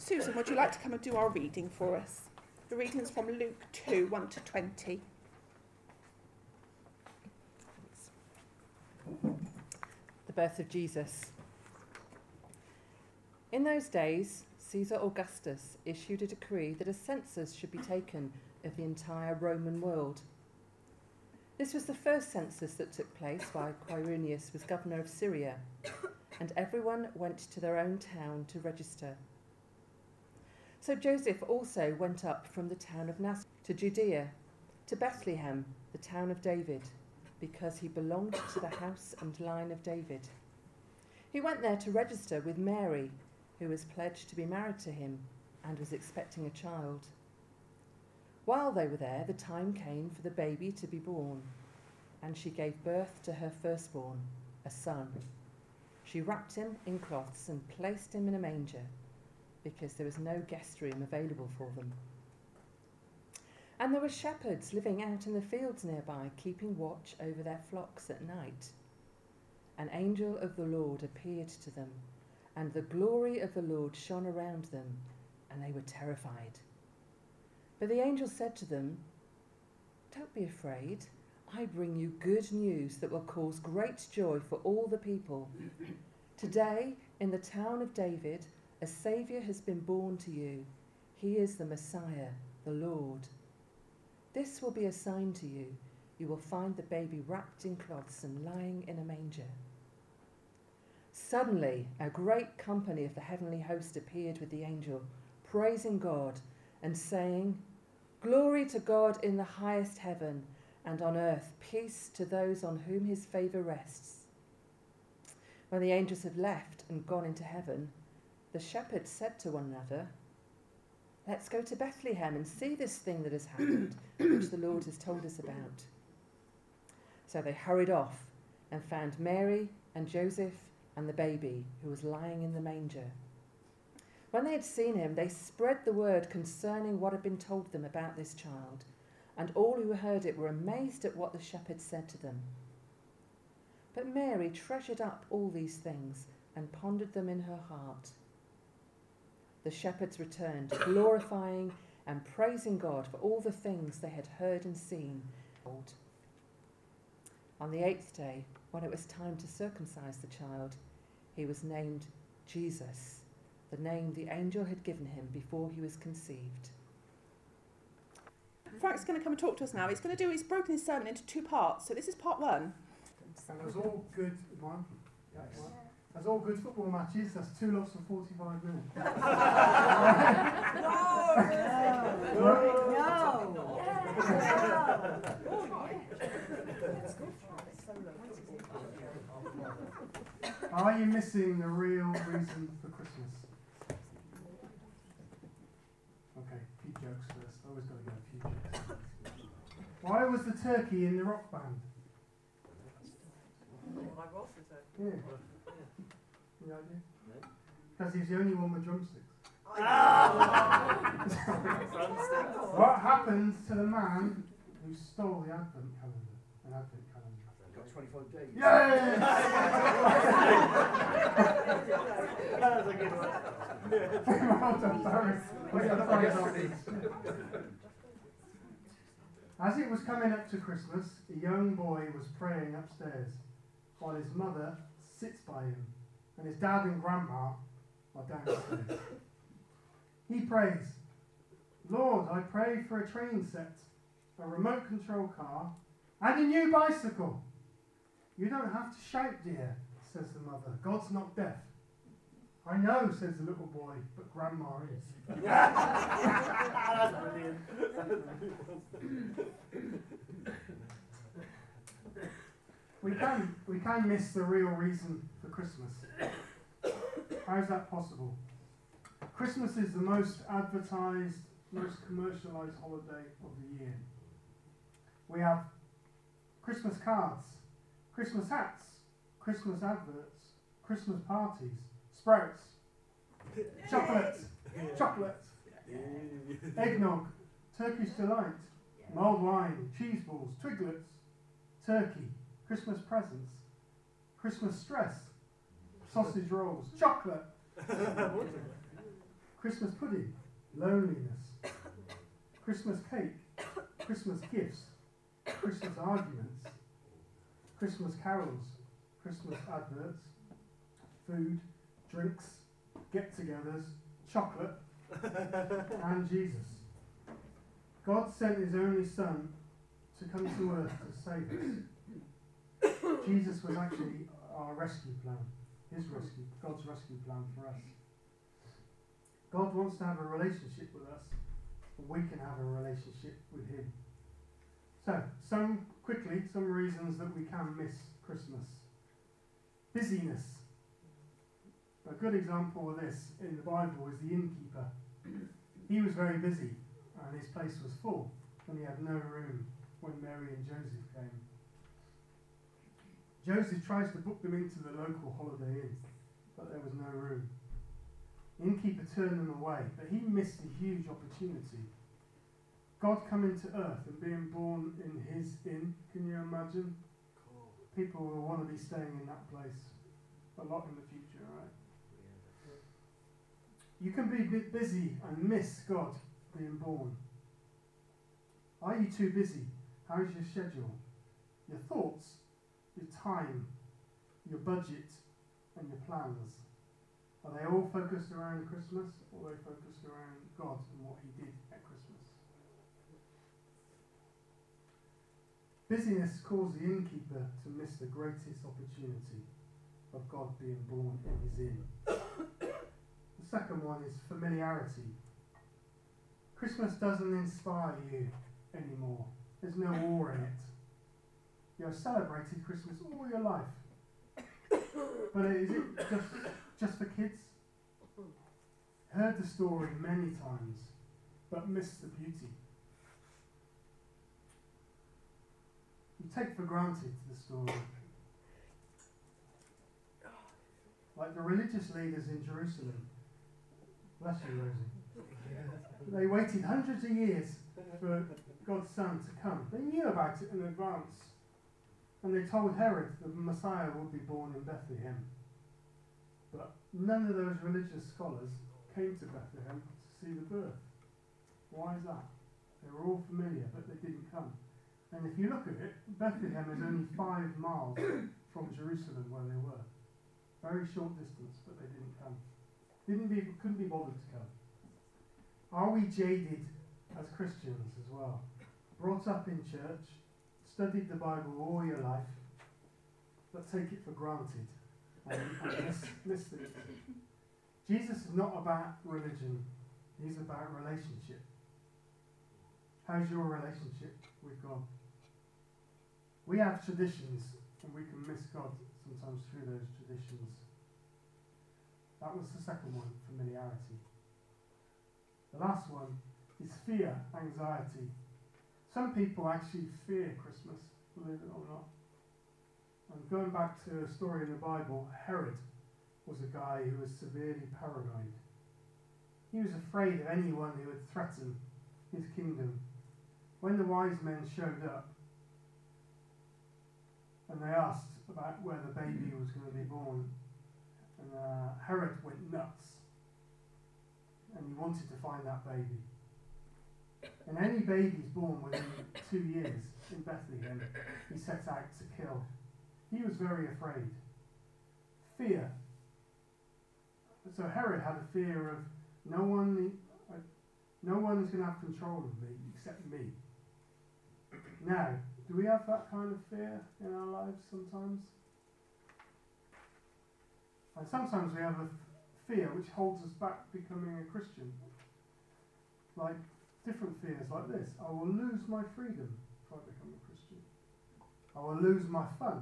Susan, would you like to come and do our reading for us? The reading is from Luke 2, 1 to 20. The birth of Jesus. In those days, Caesar Augustus issued a decree that a census should be taken of the entire Roman world. This was the first census that took place while Quirinius was governor of Syria, and everyone went to their own town to register. So Joseph also went up from the town of Nazareth to Judea, to Bethlehem, the town of David, because he belonged to the house and line of David. He went there to register with Mary, who was pledged to be married to him and was expecting a child. While they were there, the time came for the baby to be born, and she gave birth to her firstborn, a son. She wrapped him in cloths and placed him in a manger, because there was no guest room available for them. And there were shepherds living out in the fields nearby, keeping watch over their flocks at night. An angel of the Lord appeared to them, and the glory of the Lord shone around them, and they were terrified. But the angel said to them, "Don't be afraid. I bring you good news that will cause great joy for all the people. Today, in the town of David, a Saviour has been born to you. He is the Messiah, the Lord. This will be a sign to you. You will find the baby wrapped in cloths and lying in a manger." Suddenly, a great company of the heavenly host appeared with the angel, praising God and saying, "Glory to God in the highest heaven, and on earth peace to those on whom his favour rests." When the angels had left and gone into heaven, the shepherds said to one another, "Let's go to Bethlehem and see this thing that has happened, which the Lord has told us about." So they hurried off and found Mary and Joseph and the baby, who was lying in the manger. When they had seen him, they spread the word concerning what had been told them about this child, and all who heard it were amazed at what the shepherds said to them. But Mary treasured up all these things and pondered them in her heart. The shepherds returned, glorifying and praising God for all the things they had heard and seen. On the 8th day, when it was time to circumcise the child, he was named Jesus, the name the angel had given him before he was conceived. Frank's going to come and talk to us now. He's broken his sermon into 2 parts. So this is part 1. And there's all good one. Yeah, one. There's all good football matches. That's 2 lots of 45 minutes. Are you missing the real reason for Christmas? Okay, a few jokes first. I always got to get a few jokes. Why was the turkey in the rock band? Yeah. Any idea? Because he's the only one with drumsticks. What happened to the man who stole the advent calendar? An advent calendar. Got 25 days. Yay! That was a good one. Well done, Barry. As it was coming up to Christmas, a young boy was praying upstairs, while his mother sits by him, and his dad and grandma are downstairs. He prays, "Lord, I pray for a train set, a remote control car, and a new bicycle." "You don't have to shout, dear," says the mother. "God's not deaf." "I know," says the little boy, "but grandma is." That's brilliant. We can miss the real reason for Christmas. How is that possible? Christmas is the most advertised, most commercialised holiday of the year. We have Christmas cards, Christmas hats, Christmas adverts, Christmas parties, sprouts, chocolate, eggnog, Turkish delight, mulled wine, cheese balls, twiglets, turkey, Christmas presents, Christmas stress, sausage rolls, chocolate, Christmas pudding, loneliness. Christmas cake, Christmas gifts, Christmas arguments, Christmas carols, Christmas adverts, food, drinks, get-togethers, chocolate, and Jesus. God sent his only Son to come to earth to save us. Jesus was actually our rescue plan, God's rescue plan for us. God wants to have a relationship with us, and we can have a relationship with him. So, some reasons that we can miss Christmas. Busyness. A good example of this in the Bible is the innkeeper. He was very busy, and his place was full, and he had no room when Mary and Joseph came. Joseph tries to book them into the local holiday inn, but there was no room. The innkeeper turned them away, but he missed a huge opportunity. God coming to earth and being born in his inn, can you imagine? People will want to be staying in that place a lot in the future, right? You can be a bit busy and miss God being born. Are you too busy? How's your schedule? Your thoughts, your time, your budget, and your plans? Are they all focused around Christmas, or are they focused around God and what he did at Christmas? Busyness caused the innkeeper to miss the greatest opportunity of God being born in his inn. The second one is familiarity. Christmas doesn't inspire you anymore. There's no awe in it. You have celebrated Christmas all your life. But is it just for kids? Heard the story many times, but missed the beauty. You take for granted the story. Like the religious leaders in Jerusalem. Bless you, Rosie. They waited hundreds of years for God's Son to come. They knew about it in advance. And they told Herod the Messiah would be born in Bethlehem. But none of those religious scholars came to Bethlehem to see the birth. Why is that? They were all familiar, but they didn't come. And if you look at it, Bethlehem is only 5 miles from Jerusalem where they were. Very short distance, but they didn't come. Couldn't be bothered to come. Are we jaded as Christians as well? Brought up in church, studied the Bible all your life, but take it for granted and miss things. Jesus is not about religion, he's about relationship. How's your relationship with God? We have traditions, and we can miss God sometimes through those traditions. That was the second one, familiarity. The last one is fear, anxiety. Some people actually fear Christmas, believe it or not. And going back to a story in the Bible, Herod was a guy who was severely paranoid. He was afraid of anyone who would threaten his kingdom. When the wise men showed up and they asked about where the baby was going to be born, and Herod went nuts and he wanted to find that baby. And any babies born within 2 years in Bethlehem, he set out to kill. He was very afraid. Fear. So Herod had a fear of no one is going to have control of me except me. Now, do we have that kind of fear in our lives sometimes? And sometimes we have a fear which holds us back becoming a Christian. Like different fears like this. I will lose my freedom if I become a Christian. I will lose my fun.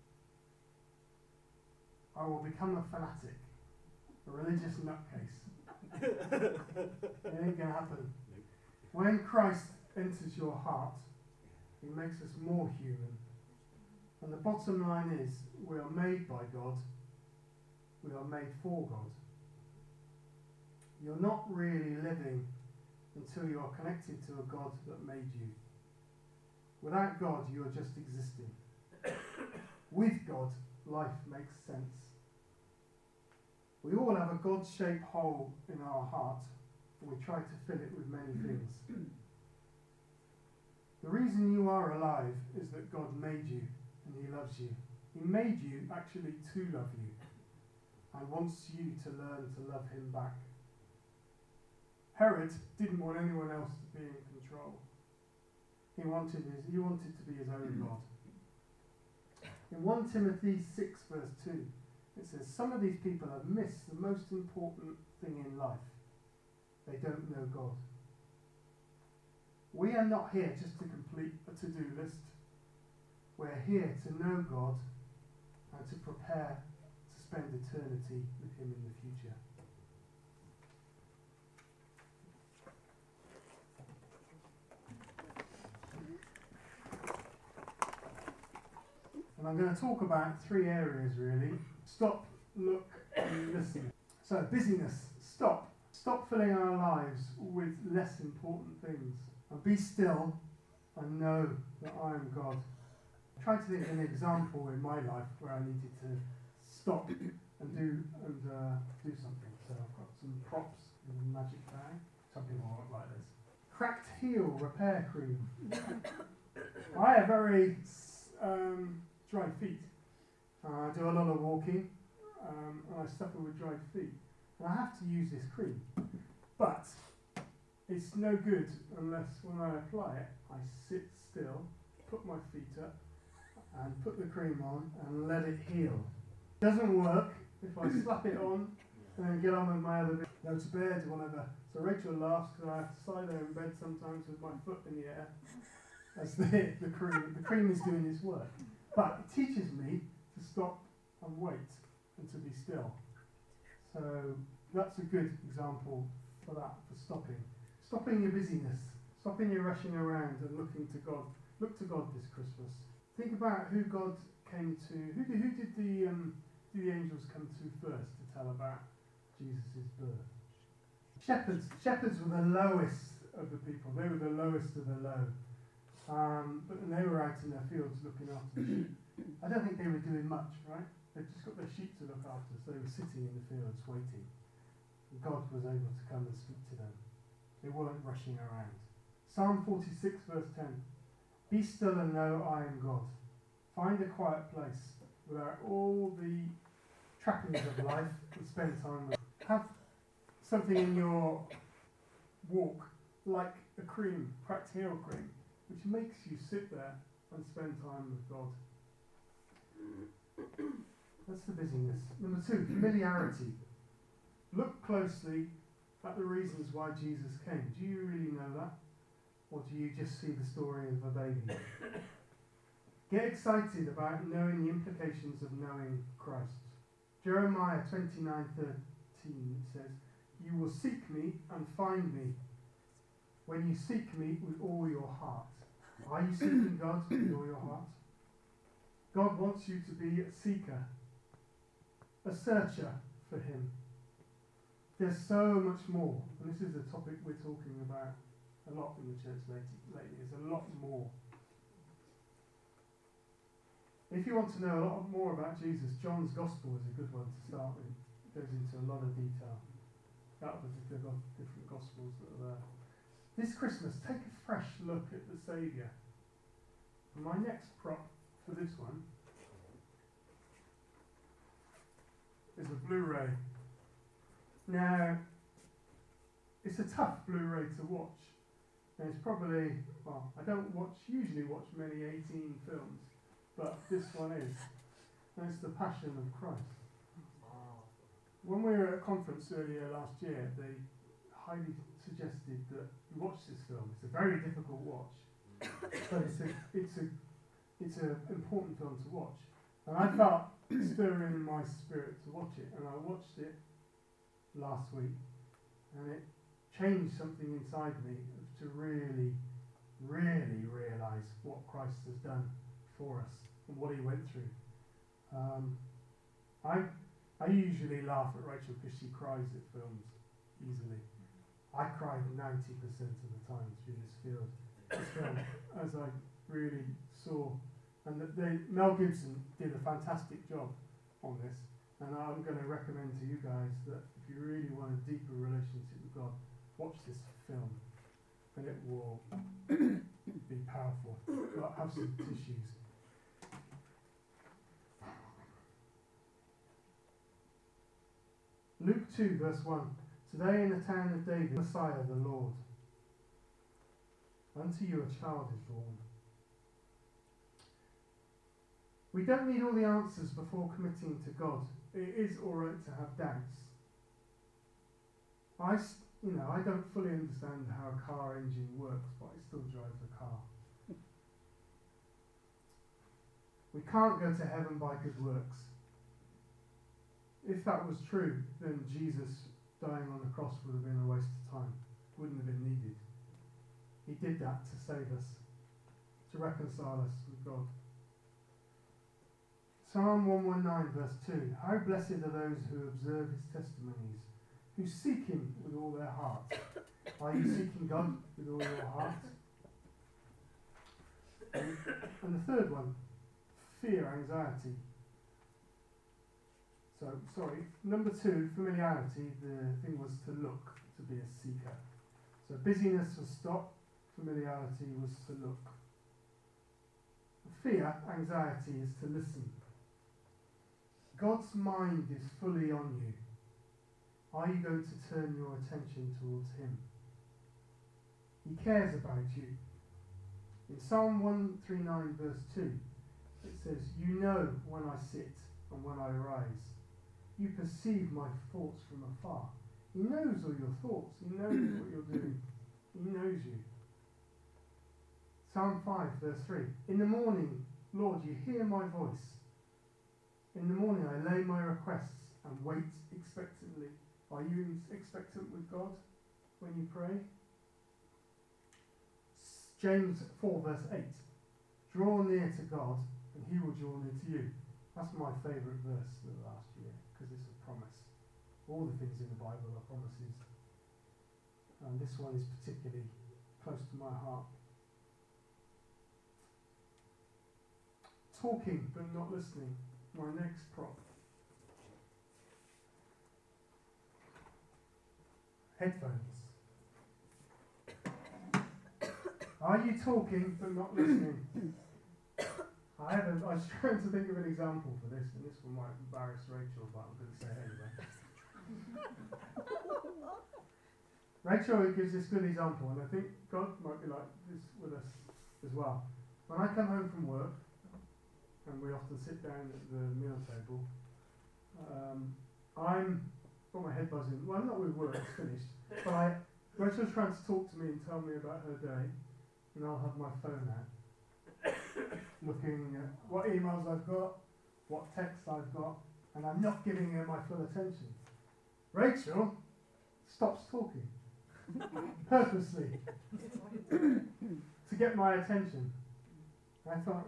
I will become a fanatic, a religious nutcase. It ain't going to happen. When Christ enters your heart, he makes us more human. And the bottom line is, we are made by God. We are made for God. You're not really living until you are connected to a God that made you. Without God, you are just existing. With God, life makes sense. We all have a God-shaped hole in our heart, and we try to fill it with many things. The reason you are alive is that God made you and he loves you. He made you actually to love you and wants you to learn to love him back. Herod didn't want anyone else to be in control. He wanted to be his own God. In 1 Timothy 6 verse 2, it says, some of these people have missed the most important thing in life. They don't know God. We are not here just to complete a to-do list. We're here to know God and to prepare to spend eternity with him in the future. And I'm going to talk about 3 areas really. Stop, look, and listen. So, busyness. Stop. Stop filling our lives with less important things. And be still and know that I am God. I tried to think of an example in my life where I needed to stop and do something. So I've got some props in a magic bag. Some people won't like this. Cracked heel repair cream. I have very dry feet. I do a lot of walking and I suffer with dry feet. And I have to use this cream. But it's no good unless when I apply it, I sit still, put my feet up and put the cream on and let it heal. It doesn't work if I slap it on and then get on with my other bit, go to bed or whatever. So Rachel laughs because I have to lie there in bed sometimes with my foot in the air as the cream is doing its work. But it teaches me to stop and wait and to be still. So that's a good example for that, for stopping. Stopping your busyness, stopping your rushing around and looking to God. Look to God this Christmas. Think about who God came to. Who did the angels come to first to tell about Jesus' birth? Shepherds. Shepherds were the lowest of the people. They were the lowest of the low. But they were out in their fields looking after the sheep. I don't think they were doing much, right? They just got their sheep to look after, so they were sitting in the fields waiting. And God was able to come and speak to them. They weren't rushing around. Psalm 46 verse 10. Be still and know I am God. Find a quiet place without all the trappings of life and spend time with. Have something in your walk like a cream, cracked heel cream, which makes you sit there and spend time with God. That's the busyness. Number 2, familiarity. Look closely at the reasons why Jesus came. Do you really know that? Or do you just see the story of a baby? Get excited about knowing the implications of knowing Christ. Jeremiah 29:13 says, you will seek me and find me when you seek me with all your heart. Are you seeking God with all your heart? God wants you to be a seeker, a searcher for him. There's so much more, and this is a topic we're talking about a lot in the church lately. There's a lot more. If you want to know a lot more about Jesus, John's Gospel is a good one to start with. It goes into a lot of detail. Out of the different Gospels that are there. This Christmas, take a fresh look at the Saviour. And my next prop for this one is a Blu-ray. Now, it's a tough Blu-ray to watch. And it's probably, well, I don't usually watch many 18 films, but this one is. And it's The Passion of Christ. When we were at a conference earlier last year, they highly suggested that you watch this film. It's a very difficult watch, but it's an important film to watch. And I felt stirring in my spirit to watch it, and I watched it last week, and it changed something inside me to really, really realise what Christ has done for us and what he went through. I usually laugh at Rachel because she cries at films easily. I cried 90% of the time through this film, as I really saw. And Mel Gibson did a fantastic job on this. And I'm going to recommend to you guys that if you really want a deeper relationship with God, watch this film, and it will be powerful. But have some tissues. Luke 2, verse 1. Today in the town of David, Messiah, the Lord. Unto you a child is born. We don't need all the answers before committing to God. It is alright to have doubts. I don't fully understand how a car engine works, but I still drive the car. We can't go to heaven by good works. If that was true, then Jesus dying on the cross would have been a waste of time. Wouldn't have been needed. He did that to save us, to reconcile us with God. Psalm 119 verse 2. How blessed are those who observe his testimonies, who seek him with all their heart. Are you seeking God with all your heart? And the third one, fear, anxiety. Number 2, familiarity. The thing was to look, to be a seeker. So busyness was stop, familiarity was to look. Fear, anxiety, is to listen. God's mind is fully on you. Are you going to turn your attention towards him? He cares about you. In Psalm 139 verse 2, it says, You know when I sit and when I rise. You perceive my thoughts from afar. He knows all your thoughts. He knows what you're doing. He knows you. Psalm 5 verse 3. In the morning, Lord, you hear my voice. In the morning I lay my requests and wait expectantly. Are you expectant with God when you pray? James 4 verse 8. Draw near to God and he will draw near to you. That's my favourite verse of the last year because it's a promise. All the things in the Bible are promises. And this one is particularly close to my heart. Talking but not listening. My next prop. Headphones. Are you talking but not listening? I was trying to think of an example for this, and this one might embarrass Rachel, but I'm going to say it anyway. Rachel gives this good example, and I think God might be like this with us as well. When I come home from work, and we often sit down at the meal table, I'm got my head buzzing. Well, not with work, it's finished. But Rachel's trying to talk to me and tell me about her day, and I'll have my phone out, looking at what emails I've got, what texts I've got, and I'm not giving her my full attention. Rachel stops talking, purposely, to get my attention. I thought,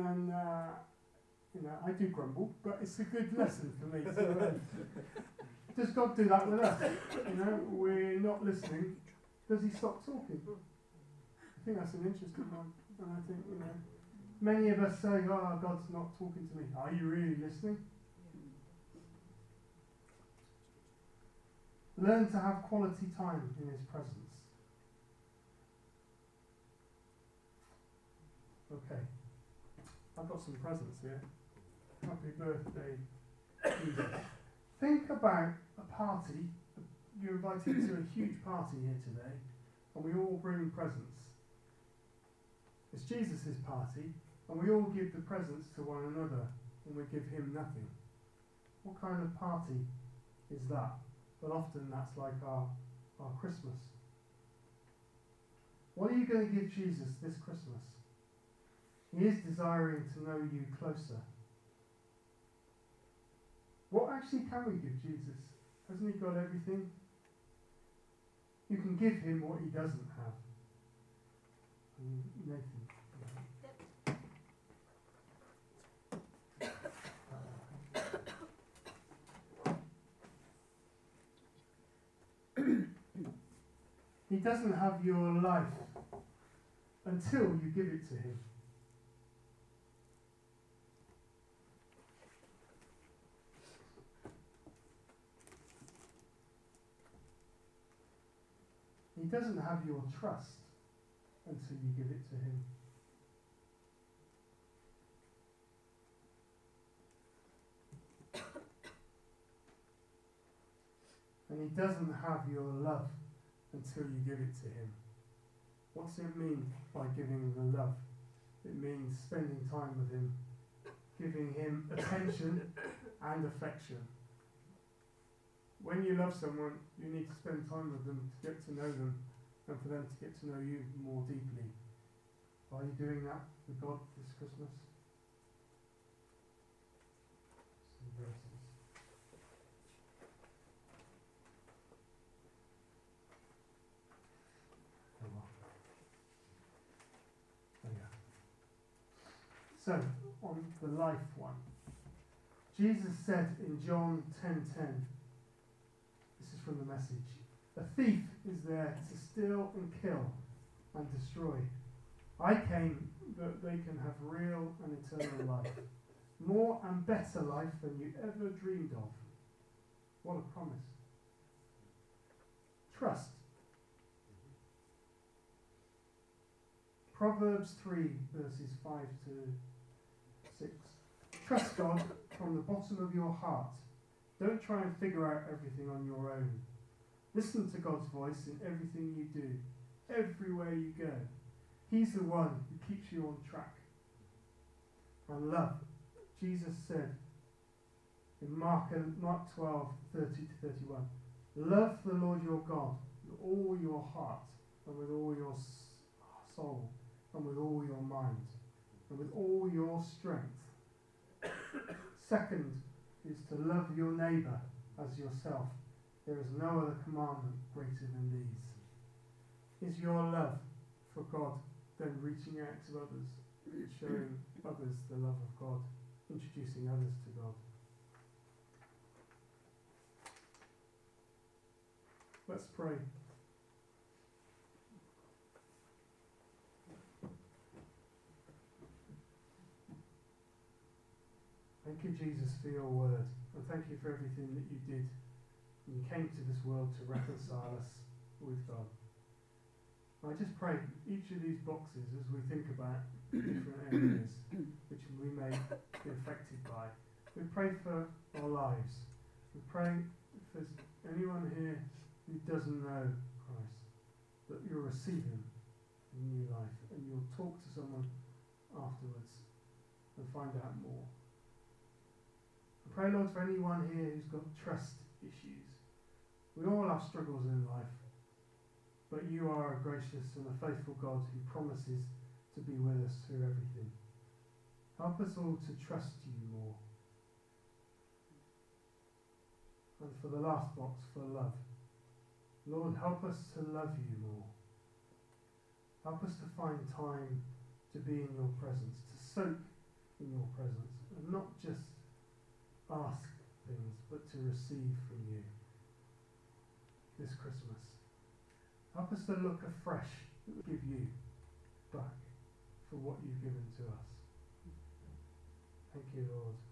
I do grumble, but it's a good lesson for me. So, does God do that with us? We're not listening. Does he stop talking? I think that's an interesting one. And I think, many of us say, oh, God's not talking to me. Are you really listening? Learn to have quality time in his presence. Okay. I've got some presents here. Happy birthday, Jesus. Think about a party. You're invited to a huge party here today, and we all bring presents. It's Jesus' party, and we all give the presents to one another, and we give him nothing. What kind of party is that? But often that's like our Christmas. What are you going to give Jesus this Christmas? He is desiring to know you closer. What actually can we give Jesus? Hasn't he got everything? You can give him what he doesn't have. Nathan. He doesn't have your life until you give it to him. He doesn't have your trust until you give it to him. And he doesn't have your love until you give it to him. What's it mean by giving the love? It means spending time with him, giving him attention and affection. When you love someone, you need to spend time with them to get to know them and for them to get to know you more deeply. Are you doing that with God this Christmas? Some verses. Come on. There you go. So, on the life one. Jesus said in John 10:10, this is from the Message, a thief is there to steal and kill and destroy. I came that they can have real and eternal life, more and better life than you ever dreamed of. What a promise. Trust. Proverbs 3 verses 5 to 6. Trust God from the bottom of your heart. Don't try and figure out everything on your own. Listen to God's voice in everything you do, everywhere you go. He's the one who keeps you on track. And love. Jesus said in Mark 12:30 to 31, love the Lord your God with all your heart and with all your soul and with all your mind and with all your strength. Second is to love your neighbour as yourself. There is no other commandment greater than these. Is your love for God then reaching out to others, showing others the love of God, introducing others to God? Let's pray. Thank you, Jesus, for your word, and thank you for everything that you did. You came to this world to reconcile us with God. I just pray each of these boxes, as we think about different areas which we may be affected by, we pray for our lives. We pray if there's anyone here who doesn't know Christ, that you'll receive him in new life and you'll talk to someone afterwards and find out more. I pray, Lord, for anyone here who's got trust issues. We all have struggles in life, but you are a gracious and a faithful God who promises to be with us through everything. Help us all to trust you more. And for the last box, for love. Lord, help us to love you more. Help us to find time to be in your presence, to soak in your presence, and not just ask things, but to receive from you this Christmas. Help us to look afresh, give you back for what you've given to us. Thank you, Lord.